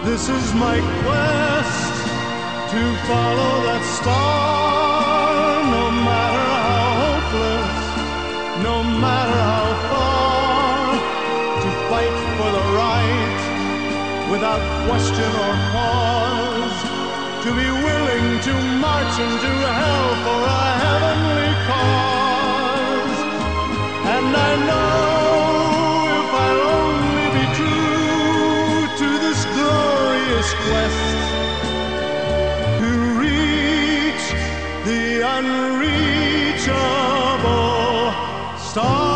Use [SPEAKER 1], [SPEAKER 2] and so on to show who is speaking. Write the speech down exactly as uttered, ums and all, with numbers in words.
[SPEAKER 1] This is my quest to follow that star, no matter how hopeless, no matter how far, to fight for the right without question or pause, to be willing to march into hell for a heavenly cause. And I know if I'll only be true to this glorious quest, to reach the unreachable star.